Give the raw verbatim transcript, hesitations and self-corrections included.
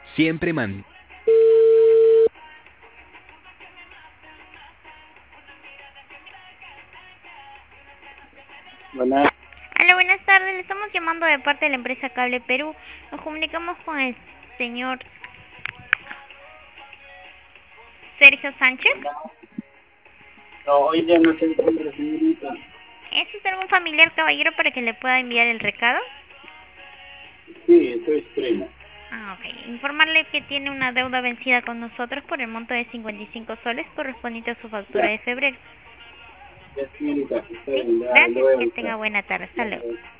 Siempre man... Buenas. Hola, buenas tardes. Le estamos llamando de parte de la empresa Cable Perú. Nos comunicamos con el señor Sergio Sánchez. No, hoy día no se encuentra, señorita. ¿Es usted algún familiar caballero para que le pueda enviar el recado? Sí, estoy prima. Ah, ok. Informarle que tiene una deuda vencida con nosotros por el monto de cincuenta y cinco soles correspondiente a su factura Ya, de febrero. ya, señorita, está ¿Sí? bien, ya lo Gracias. voy a Que buscar. tenga buena tarde. Hasta Ya, luego. ya.